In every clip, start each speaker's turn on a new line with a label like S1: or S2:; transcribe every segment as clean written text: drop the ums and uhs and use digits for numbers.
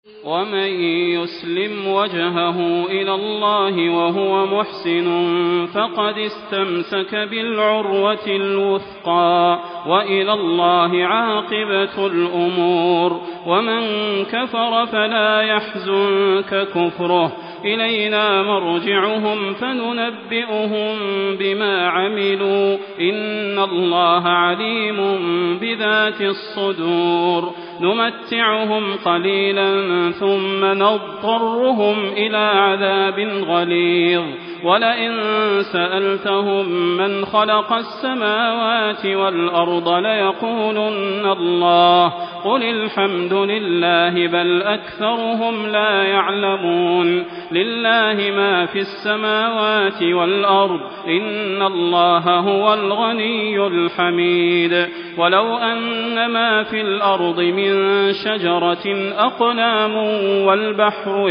S1: ومن يسلم وجهه إلى الله وهو محسن فقد استمسك بالعروة الوثقى وإلى الله عاقبة الأمور. ومن كفر فلا يحزنك كفره، إلينا مرجعهم فننبئهم بما عملوا، إن الله عليم بذات الصدور. نمتعهم قليلا ثم نضطرهم إلى عذاب غليظ، ولئن سألتهم من خلق السماوات والأرض ليقولن الله، قل الحمد لله بل أكثرهم لا يعلمون. لله ما في السماوات والأرض، إن الله هو الغني الحميد. ولو أن ما في الأرض من شجرة أقلام والبحر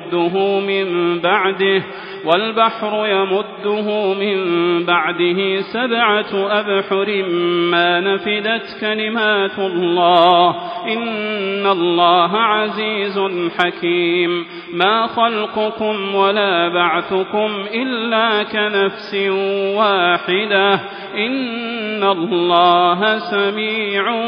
S1: يمده من بعده 7 أبحر ما نفدت كلمات الله، إن الله عزيز حكيم. ما خلقكم ولا بعثكم إلا كنفس واحدة، إن الله سميع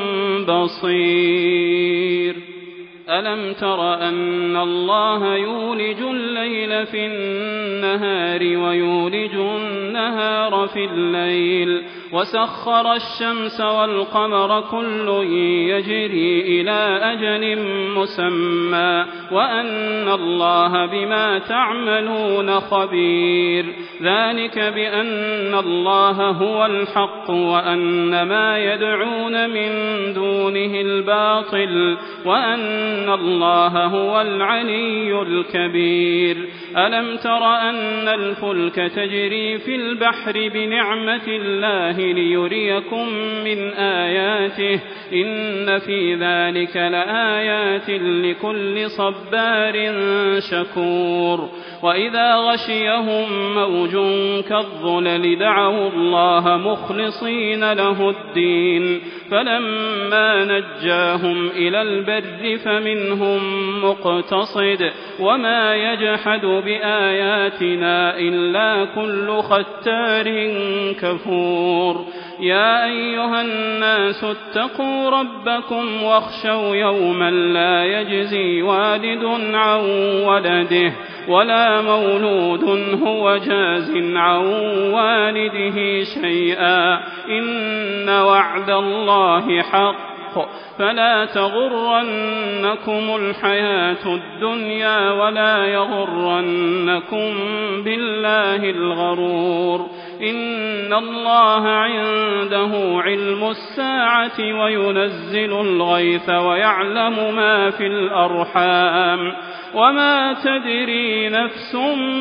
S1: بصير. ألم تر أن الله يولج الليل في النهار ويولج النهار في الليل، وسخر الشمس والقمر كل يجري إلى أجل مسمى، وأن الله بما تعملون خبير. ذلك بأن الله هو الحق وأن ما يدعون من دونه الباطل، وأن الله هو العلي الكبير. ألم تر أن الفلك تجري في البحر بنعمة الله ليريكم من آياته، إن في ذلك لآيات لكل صبار شكور. وإذا غشيهم موج كالظلل دعوا الله مخلصين له الدين، فلما نجاهم إلى البر فمنهم مقتصد، وما يجحد بآياتنا إلا كل ختار كفور. يا أيها الناس اتقوا ربكم واخشوا يوما لا يجزي والد عن ولده ولا مولود هو جاز عن والده شيئا، إن وعد الله حق، فلا تغرنكم الحياة الدنيا ولا يغرنكم بالله الغرور. إن الله عنده علم الساعة وينزل الغيث ويعلم ما في الأرحام، وما تدري نفس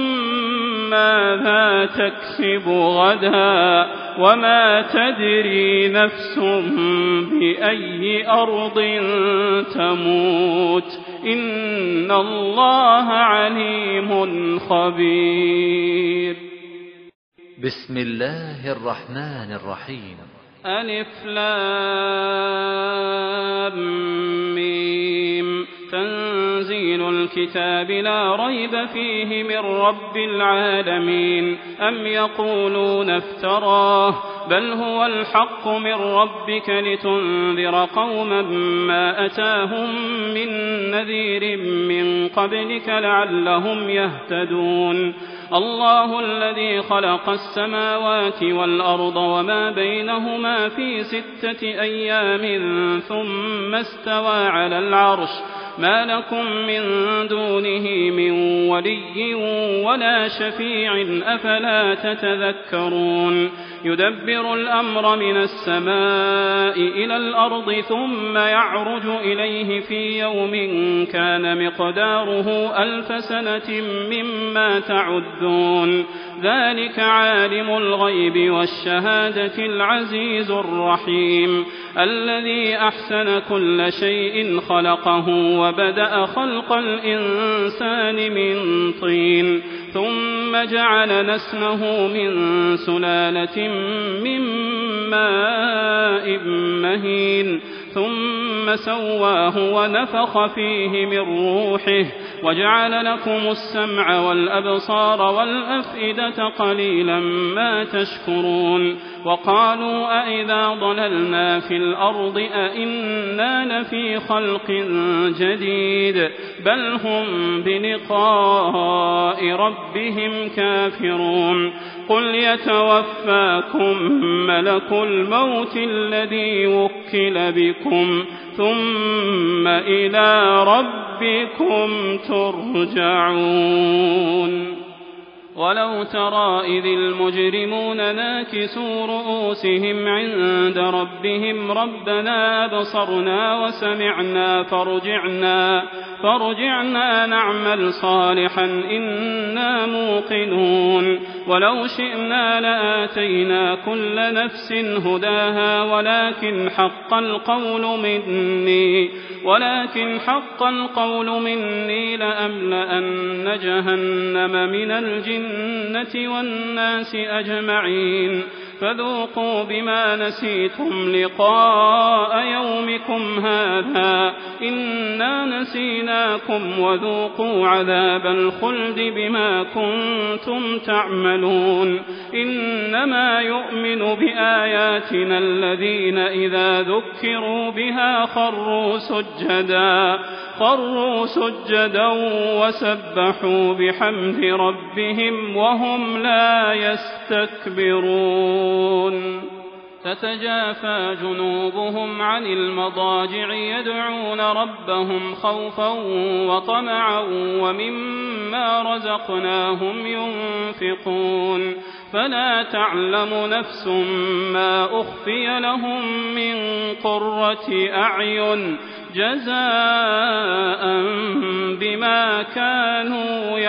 S1: ماذا تكسب غدا، وما تدري نفس بأي أرض تموت، إن الله عليم خبير.
S2: بسم الله الرحمن الرحيم.
S1: ألف لام ميم. تنزيل الكتاب لا ريب فيه من رب العالمين. أم يقولون افتراه، بل هو الحق من ربك لتنذر قوما ما أتاهم من نذير من قبلك لعلهم يهتدون. الله الذي خلق السماوات والأرض وما بينهما في 6 أيام ثم استوى على العرش، ما لكم من دونه من ولي ولا شفيع أفلا تتذكرون. يدبر الأمر من السماء إلى الأرض ثم يعرج إليه في يوم كان مقداره 1000 سنة مما تعدون. ذلك عالم الغيب والشهادة العزيز الرحيم، الذي أحسن كل شيء خلقه وبدأ خلق الإنسان من طين، ثم جعل نسله من سلالة من ماء مهين، ثم سواه ونفخ فيه من روحه وجعل لكم السمع والأبصار والأفئدة قليلا ما تشكرون وقالوا أئذا ضللنا في الأرض أئنا لفي خلق جديد بل هم بلقاء ربهم كافرون قل يتوفاكم ملك الموت الذي وكل بكم ثم إلى ربكم ترجعون ولو ترى إذ المجرمون ناكسوا رؤوسهم عند ربهم ربنا أبصرنا وسمعنا فارجعنا نعمل صالحا إنا موقنون ولو شئنا لآتينا كل نفس هداها ولكن حق القول مني لأملأن جهنم من الجنة والناس أجمعين فذوقوا بما نسيتم لقاء يومكم هذا إنا نسيناكم وذوقوا عذاب الخلد بما كنتم تعملون إنما يؤمن بآياتنا الذين إذا ذكروا بها خروا سجدا وسبحوا بحمد ربهم وهم لا يستكبرون تتجافى جنوبهم عن المضاجع يدعون ربهم خوفا وطمعا ومما رزقناهم ينفقون فلا تعلم نفس ما أخفي لهم من قرة أعين جزاء بما كانوا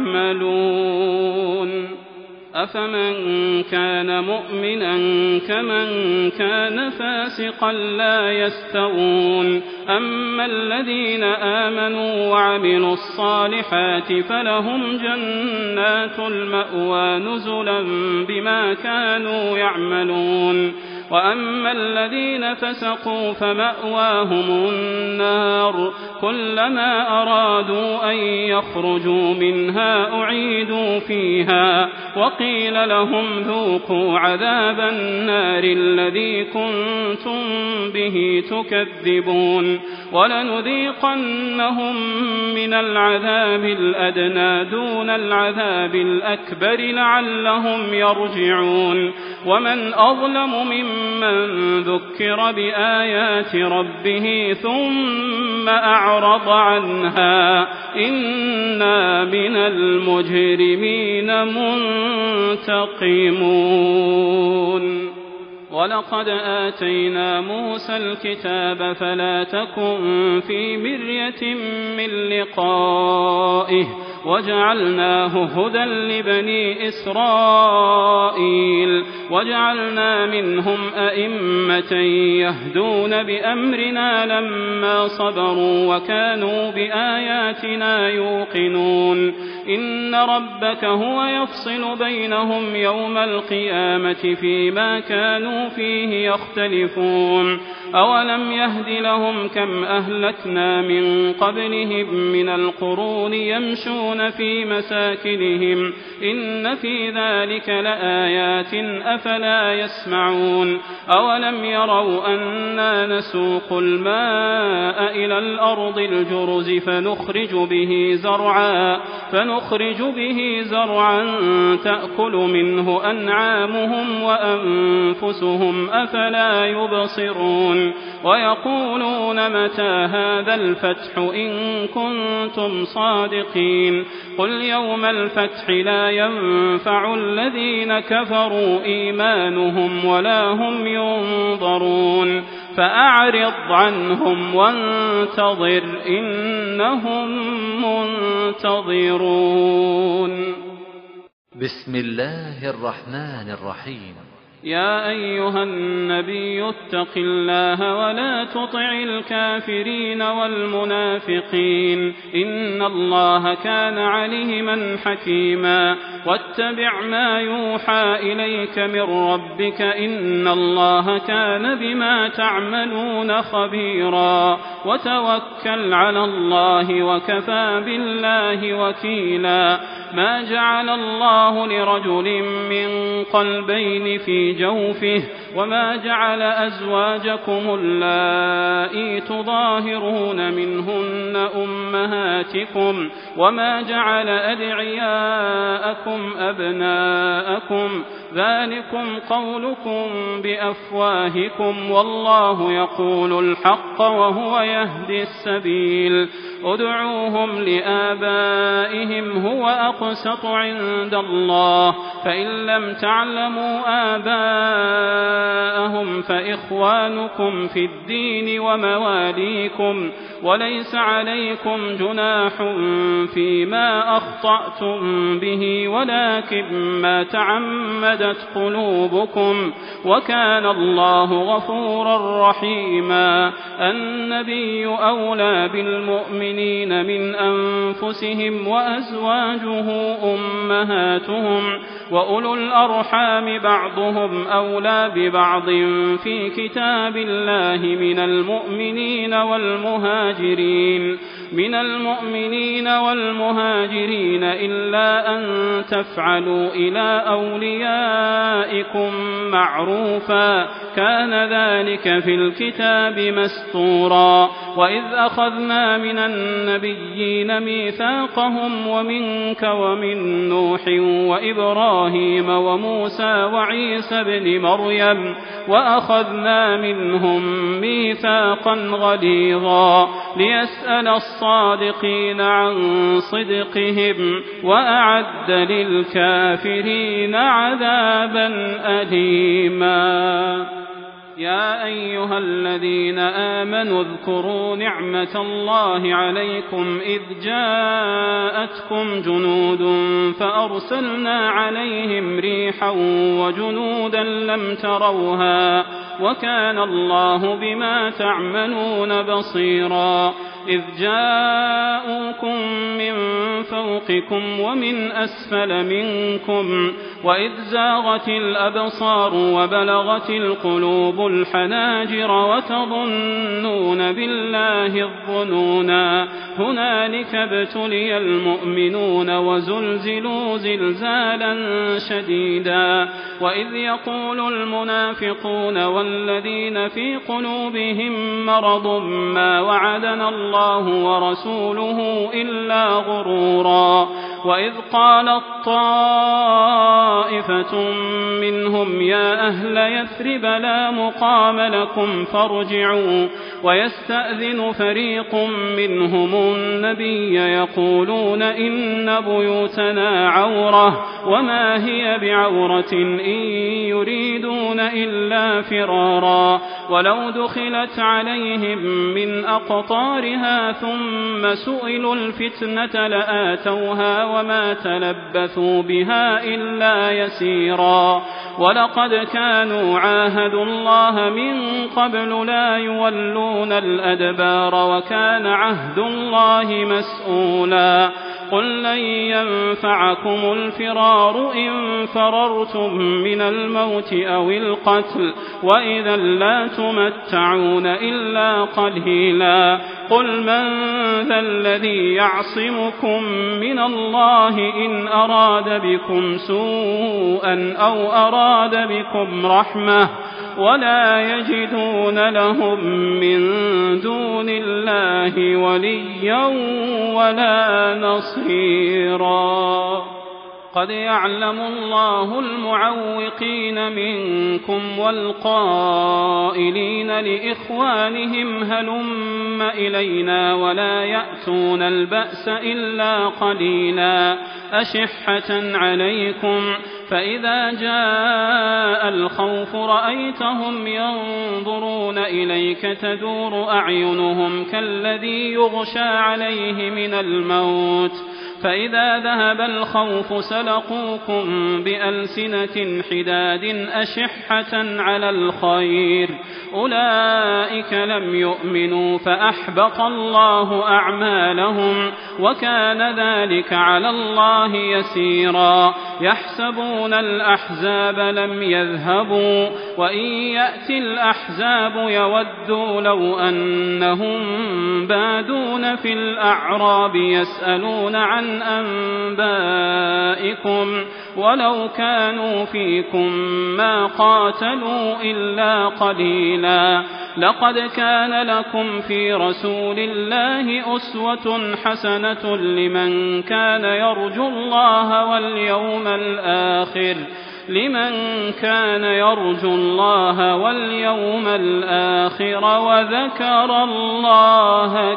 S1: يعملون أفمن كان مؤمنا كمن كان فاسقا لا يستوون أما الذين آمنوا وعملوا الصالحات فلهم جنات المأوى نزلا بما كانوا يعملون وأما الذين فسقوا فمأواهم النار كلما أرادوا أن يخرجوا منها أعيدوا فيها وقيل لهم ذوقوا عذاب النار الذي كنتم به تكذبون ولنذيقنهم من العذاب الأدنى دون العذاب الأكبر لعلهم يرجعون ومن أظلم ممن ذكر بآيات ربه ثم أعرض عنها إنا من المجرمين منتقمون ولقد آتينا موسى الكتاب فلا تكن في مرية من لقائه وجعلناه هدى لبني إسرائيل وجعلنا منهم أئمة يهدون بأمرنا لما صبروا وكانوا بآياتنا يوقنون إن ربك هو يفصل بينهم يوم القيامة فيما كانوا فيه يختلفون أولم يهد لهم كم أهلكنا من قبلهم من القرون يمشون في مساكنهم إن في ذلك لآيات أفلا يسمعون أولم يروا أنا نسوق الماء إلى الأرض الجرز فنخرج به زرعا تأكل منه أنعامهم وأنفسهم أفلا يبصرون ويقولون متى هذا الفتح إن كنتم صادقين قل يوم الفتح لا ينفع الذين كفروا إيمانهم ولا هم ينظرون فأعرض عنهم وانتظر إنهم منتظرون
S2: بسم الله الرحمن الرحيم
S1: يا أيها النبي اتق الله ولا تطع الكافرين والمنافقين إن الله كان عليما حكيما واتبع ما يوحى إليك من ربك إن الله كان بما تعملون خبيرا وتوكل على الله وكفى بالله وكيلا ما جعل الله لرجل من قلبين في جوفه وما جعل أزواجكم اللائي تظاهرون منهن أمهاتكم وما جعل أدعياءكم أبناءكم ذلكم قولكم بأفواهكم والله يقول الحق وهو يهدي السبيل ادعوهم لآبائهم هو أقسط عند الله فإن لم تعلموا آباءهم فإخوانكم في الدين ومواليكم وليس عليكم جناح فيما أخطأتم به ولكن ما تعمدت قلوبكم وكان الله غفورا رحيما النبي أولى بالمؤمنين من أنفسهم وأزواجه أمهاتهم وأولو الأرحام بعضهم أولى ببعض في كتاب الله من المؤمنين والمهاجرين إلا أن تفعلوا إلى أوليائكم معروفا كان ذلك في الكتاب مسطورا وإذ أخذنا من النبيين ميثاقهم ومنك ومن نوح وإبراهيم وموسى وعيسى بن مريم وأخذنا منهم ميثاقا غليظا ليسأل الصادقين عن صدقهم وأعد للكافرين عذابا أليما يا أيها الذين آمنوا اذكروا نعمة الله عليكم إذ جاءتكم جنود فأرسلنا عليهم ريحا وجنودا لم تروها وكان الله بما تعملون بصيرا إذ جاءوكم من فوقكم ومن أسفل منكم وإذ زاغت الأبصار وبلغت القلوب الحناجر وتظنون بالله الظنونا هنالك ابتلي المؤمنون وزلزلوا زلزالا شديدا وإذ يقول المنافقون والذين في قلوبهم مرض ما وعدنا الله ورسوله إلا غرورا وإذ قالت طائفة منهم يا أهل يثرب لا مقام لكم فارجعوا ويستأذن فريق منهم النبي يقولون إن بيوتنا عورة وما هي بعورة إن يريدون إلا فرارا ولو دخلت عليهم من أقطارها ثم سئلوا الفتنة لآتوها وما تلبثوا بها إلا يسيرا ولقد كانوا عاهدوا الله من قبل لا يولون الأدبار وكان عهد الله مسؤولا قل لن ينفعكم الفرار إن فررتم من الموت أو القتل وإذا لا تمتعون إلا قليلا قل من ذا الذي يعصمكم من الله إن أراد بكم سوءا أو أراد بكم رحمة ولا يجدون لهم من دون الله وليا ولا نصيرا قد يعلم الله المعوقين منكم والقائلين لإخوانهم هلم إلينا ولا يأتون البأس إلا قليلا أشحة عليكم فإذا جاء الخوف رأيتهم ينظرون إليك تدور أعينهم كالذي يغشى عليه من الموت فإذا ذهب الخوف سلقوكم بألسنة حداد أشحة على الخير أولئك لم يؤمنوا فأحبط الله أعمالهم وكان ذلك على الله يسيرا يحسبون الأحزاب لم يذهبوا وإن يأتي الأحزاب يودوا لو أنهم بادون في الأعراب يسألون عن أنبائكم ولو كانوا فيكم ما قاتلوا إلا قليلا لقد كان لكم في رسول الله أسوة حسنة لمن كان يرجو الله واليوم الآخر وذكر الله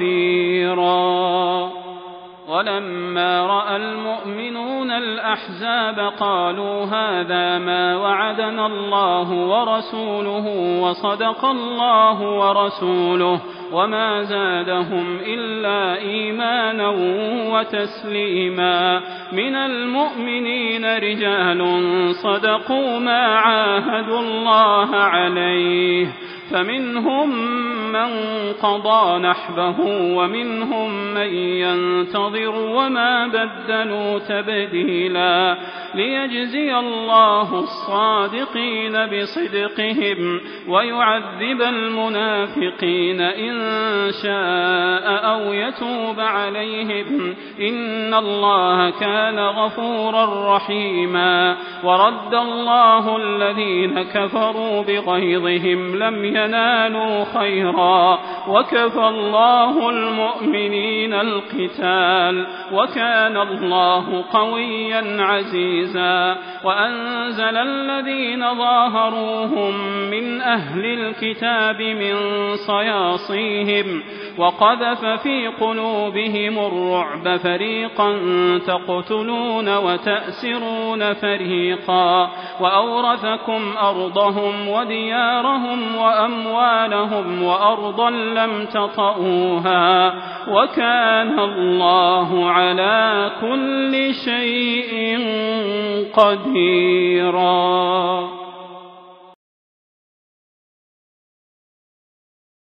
S1: كثيرا ولما رأى المؤمنون الأحزاب قالوا هذا ما وعدنا الله ورسوله وصدق الله ورسوله وما زادهم إلا إيمانا وتسليما من المؤمنين رجال صدقوا ما عاهدوا الله عليه فمنهم من قضى نحبه ومنهم من ينتظر وما بدلوا تبديلا ليجزي الله الصادقين بصدقهم ويعذب المنافقين إن شاء أو يتوب عليهم إن الله كان غفورا رحيما ورد الله الذين كفروا بغيظهم لم ينالوا خيرا وكفى الله المؤمنين القتال وكان الله قويا عزيزا وأنزل الذين ظاهروهم من أهل الكتاب من صياصيهم وقذف في قلوبهم الرعب فريقا تقتلون وتأسرون فريقا وأورثكم أرضهم وديارهم وأموالهم وأرضا لم تطئوها وكان الله على كل شيء قديرا.